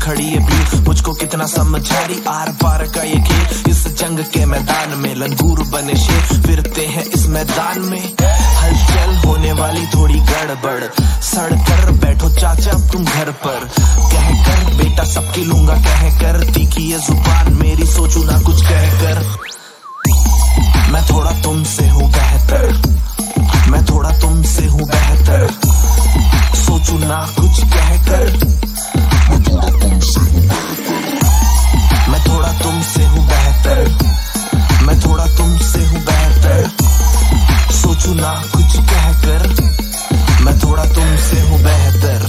खड़ी है भीड़, मुझको कितना समझा रही आर पार का ये खेल। इस जंग के मैदान में लंगूर बने शेर फिरते हैं इस मैदान में। हलचल होने वाली थोड़ी गड़बड़, सड़ कर बैठो चाचा तुम घर पर। कह कर बेटा सबकी लूंगा कह कर, तीखी है जुबान मेरी सोचू ना कुछ कह कर। मैं थोड़ा तुमसे हूँ बेहतर, मैं थोड़ा तुमसे हूँ बेहतर, सोचू ना कुछ कह कर। मैं थोड़ा तुमसे हूँ बेहतर, मैं थोड़ा तुमसे हूँ बेहतर, मैं थोड़ा तुमसे हूँ बेहतर, सोचू ना कुछ कह कर। मैं थोड़ा तुमसे हूँ बेहतर।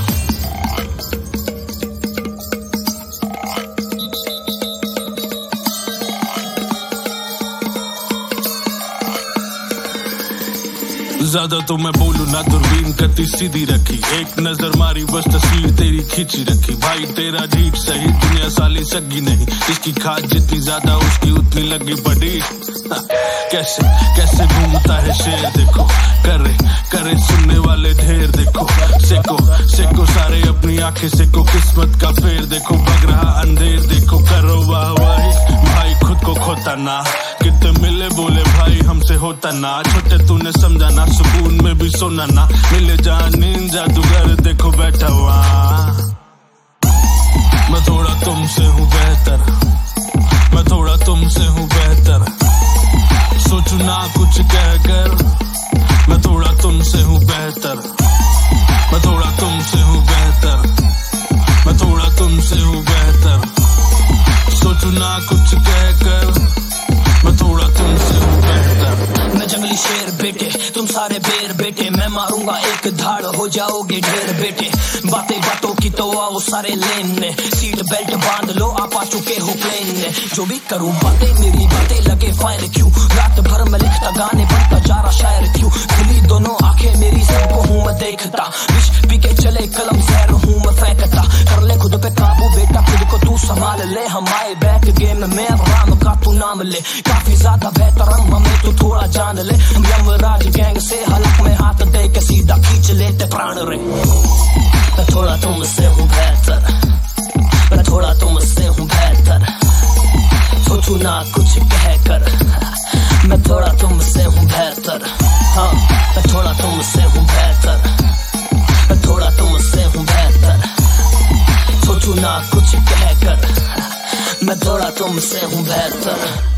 ज्यादा तो मैं बोलूं ना, दूरबीन कती सीधी रखी, एक नजर मारी बस तस्वीर तेरी खींची रखी। भाई तेरा ढीठ सही, दुनिया साली सगी नहीं, इसकी खाद जितनी ज्यादा उसकी उतनी लगी बड़ी। कैसे कैसे घूमता है शेर देखो, करे करे सुनने वाले ढेर देखो। सेको सेको सारे अपनी आंखें सेको, किस्मत का फेर देखो, भग रहा अंधेर देखो। करो वाह वाही भाई खुद को खोता ना, कितने मिले बोले भाई हमसे होता ना। छोटे तूने समझा ना, सुकून में भी सोना ना, मिले जान नींद जादूगर देखो बैठा हुआ। मैं थोड़ा तुमसे हूँ बेहतर, मैं थोड़ा तुमसे हूँ बेहतर, सोचू ना कुछ कह कर। मैं थोड़ा तुमसे हूँ बेहतर, मैं थोड़ा तुमसे हूँ बेहतर, मैं थोड़ा तुमसे हूँ बेहतर, सोचू ना कुछ कह कर। मैं थोड़ा तुमसे हूँ बेहतर। मैं जंगली शेर बेटे, तुम सारे बेर बेटे, मैं मारूंगा एक धाड़ हो जाओगे ढेर बेटे। बातें बातों की तो आओ सारे लेन में, सीट बेल्ट बांध लो आप आ चुके हो प्लेन में। जो भी करूं बातें मेरी बातें लगे फायर क्यों, रात भर मैं लिखता गाने बनता जा रहा शायर क्यों। खुली दोनों आंखें मेरी सबको हूँ मैं देखता, विष पी के चले कलम जहर हूँ मैं फेंकता। कर ले खुद पे काबू बेटा, खुद को तू संभाल ले, हम आए बैक गेम में अब राम का तू नाम ले। काफी ज्यादा बेहतर हमें तू थोड़ा जान ले, हम यमराज गैंग से हलक में हाथ दे के सीधा खींच लेते प्राण रे। मैं थोड़ा तुमसे हूँ बेहतर, मैं थोड़ा तुमसे हूँ बेहतर, सोचू ना कुछ कह कर। मैं थोड़ा तुमसे हूँ बेहतर, हाँ मैं थोड़ा तुमसे हूँ बेहतर, मैं थोड़ा तुमसे हूँ बेहतर, सोचू ना कुछ कह कर। मैं थोड़ा तुमसे हूँ बेहतर।